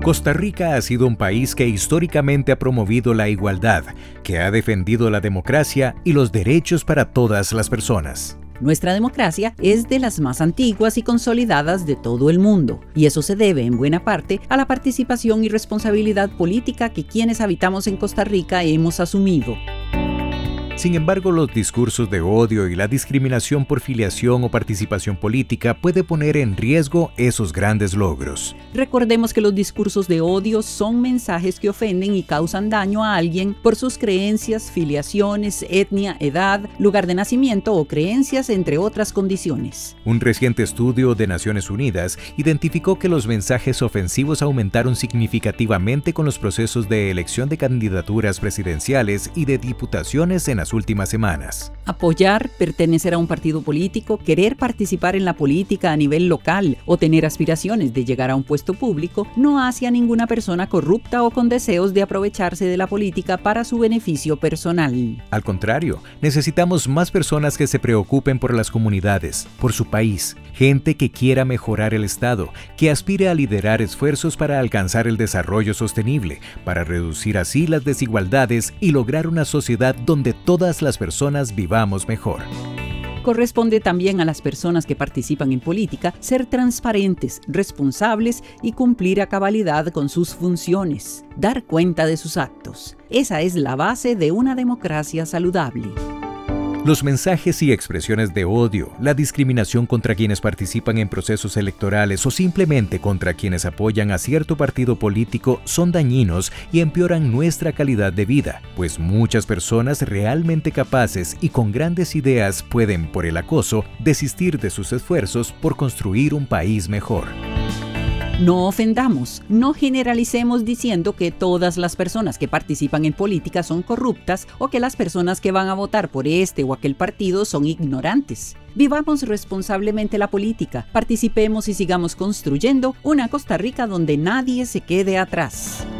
Costa Rica ha sido un país que históricamente ha promovido la igualdad, que ha defendido la democracia y los derechos para todas las personas. Nuestra democracia es de las más antiguas y consolidadas de todo el mundo, y eso se debe en buena parte a la participación y responsabilidad política que quienes habitamos en Costa Rica hemos asumido. Sin embargo, los discursos de odio y la discriminación por filiación o participación política puede poner en riesgo esos grandes logros. Recordemos que los discursos de odio son mensajes que ofenden y causan daño a alguien por sus creencias, filiaciones, etnia, edad, lugar de nacimiento o creencias, entre otras condiciones. Un reciente estudio de Naciones Unidas identificó que los mensajes ofensivos aumentaron significativamente con los procesos de elección de candidaturas presidenciales y de diputaciones en las últimas semanas. Apoyar, pertenecer a un partido político, querer participar en la política a nivel local o tener aspiraciones de llegar a un puesto público no hace a ninguna persona corrupta o con deseos de aprovecharse de la política para su beneficio personal. Al contrario, necesitamos más personas que se preocupen por las comunidades, por su país, gente que quiera mejorar el Estado, que aspire a liderar esfuerzos para alcanzar el desarrollo sostenible, para reducir así las desigualdades y lograr una sociedad donde todas las personas vivamos mejor. Corresponde también a las personas que participan en política ser transparentes, responsables y cumplir a cabalidad con sus funciones, dar cuenta de sus actos. Esa es la base de una democracia saludable. Los mensajes y expresiones de odio, la discriminación contra quienes participan en procesos electorales o simplemente contra quienes apoyan a cierto partido político son dañinos y empeoran nuestra calidad de vida, pues muchas personas realmente capaces y con grandes ideas pueden, por el acoso, desistir de sus esfuerzos por construir un país mejor. No ofendamos, no generalicemos diciendo que todas las personas que participan en política son corruptas o que las personas que van a votar por este o aquel partido son ignorantes. Vivamos responsablemente la política, participemos y sigamos construyendo una Costa Rica donde nadie se quede atrás.